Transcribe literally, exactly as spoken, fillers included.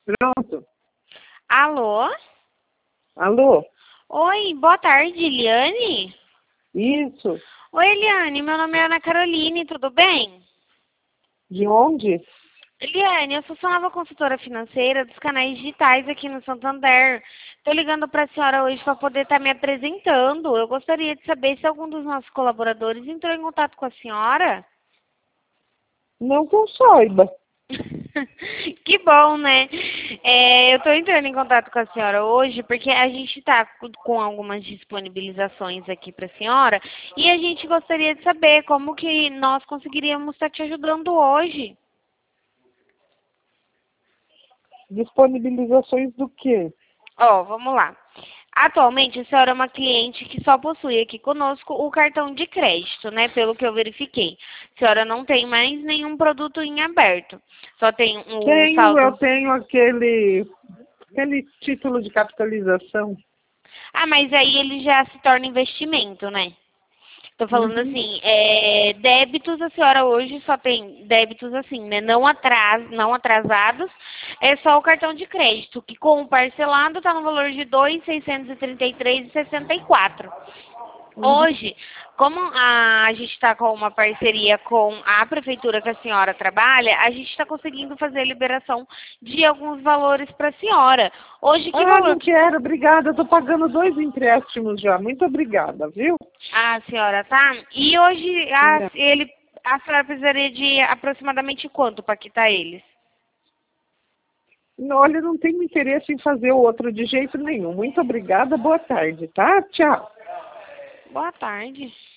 Pronto. Alô? Alô? Oi, boa tarde, Eliane? Isso. Oi, Eliane, meu nome é Ana Caroline, tudo bem? De onde? Eliane, eu sou sua nova consultora financeira dos canais digitais aqui no Santander. Estou ligando para a senhora hoje para poder estar me apresentando. Eu gostaria de saber se algum dos nossos colaboradores entrou em contato com a senhora. Não que eu saiba. Que bom, né? É, eu estou entrando em contato com a senhora hoje porque a gente está com algumas disponibilizações aqui para a senhora e a gente gostaria de saber como que nós conseguiríamos estar te ajudando hoje. Disponibilizações do quê? Ó, vamos lá. Atualmente, a senhora é uma cliente que só possui aqui conosco o cartão de crédito, né? Pelo que eu verifiquei. A senhora não tem mais nenhum produto em aberto. Só tem o Tenho, eu saldo. tenho aquele, aquele título de capitalização. Ah, mas aí ele já se torna investimento, né? Tô falando Uhum. assim, é, débitos a senhora hoje só tem débitos assim, né? Não, atras, não atrasados, é só o cartão de crédito, que com o parcelado está no valor de dois mil seiscentos e trinta e três reais e sessenta e quatro centavos. Uhum. Hoje, como a, a gente está com uma parceria com a prefeitura que a senhora trabalha, a gente está conseguindo fazer a liberação de alguns valores para a senhora. Hoje, que Ah, valor não que quero, obrigada. Eu tô pagando dois empréstimos já. Muito obrigada, viu? a senhora tá? E hoje a, Não. ele, a senhora precisaria de aproximadamente quanto para quitar eles? Não, olha, não tenho interesse em fazer o outro de jeito nenhum. Muito obrigada, boa tarde, tá? Tchau. Boa tarde.